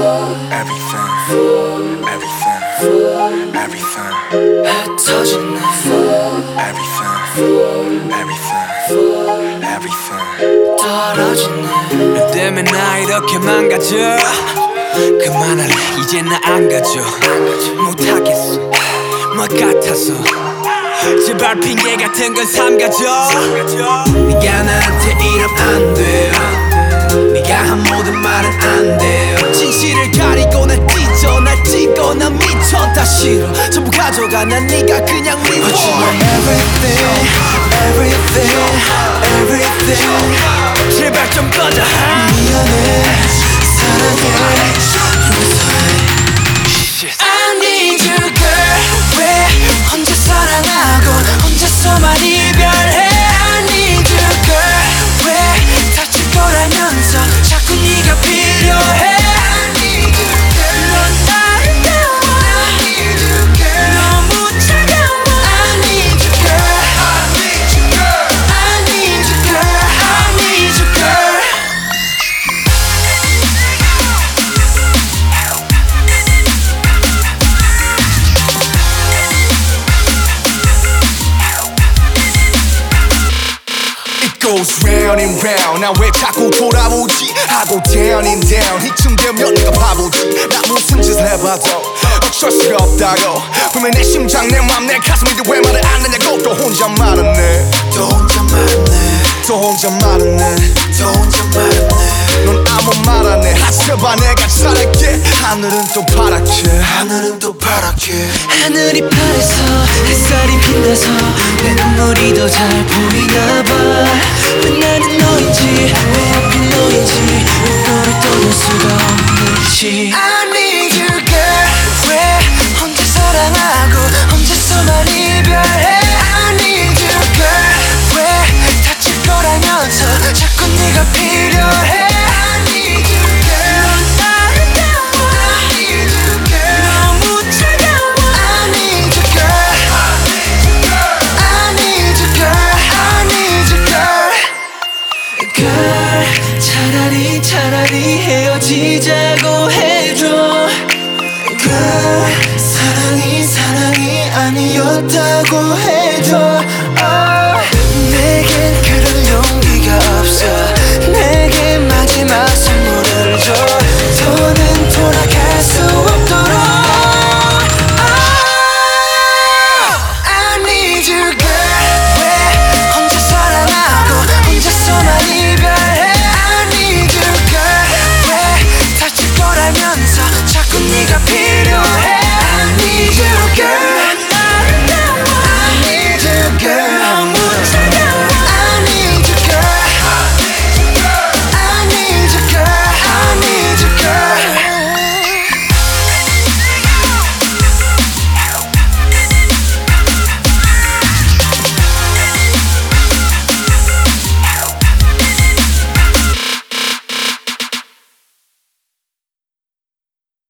Everything, everything 흩어지네 everything 떨어지네 너 때문에 나 이렇게 망가져 그만할래 이제 나 안 가져 못하겠어 뭐 같아서 제발 핑계 같은 건 삼가져 네가 나한테 이러면 안 돼요 네가 한 모든 말은 안 돼요 진실을 가리고 날 찢어 날 찢고 난 미쳐 다 싫어 전부 가져가 난 네가 그냥 미워 But you are everything, everything, everything 제발 좀 꺼져 미안해 사랑해 I need you girl 왜 혼자 사랑하고 혼자서만 이별해 I need you girl 왜 다칠 거라면서 자꾸 네가 필요해 I need you girl 넌 아름다워 I need you girl 너무 차가워 I need you girl I need you girl I need you girl I need you girl goes round and round 나 왜 자꾸 돌아오지 하고 down and down 이쯤 되면 내가 바보지 나 무슨 짓을 해봐도 어쩔 수가 없다고 분명 내 심장 내 맘 내 가슴인데 왜 말을 안 하냐고 또 혼자 말았네 또 혼자 말았네 또 혼자 말았네 또 혼자 말았네 넌 아무 말 안 해 하셔봐 내가 잘할게 하늘은 또 파랗게 하늘은 또 파랗게 하늘이 파래서 햇살이 빛나서 내 눈물이 더 잘 보이나 봐왜 나는 너인지 왜 하필 너인지 왜 너를 떠날 수가 없는지 I need you girl 왜 혼자 사랑하고 혼자서만 이별해 I need you girl 왜 다칠 거라면서 자꾸 네가 필요해 I need you girl 넌 아름다워 I need you girl 너무 차가워 I need you girl I need you girl I need you girl girl 차라리 헤어지자고 해줘 girl 사랑이 아니었다고 해줘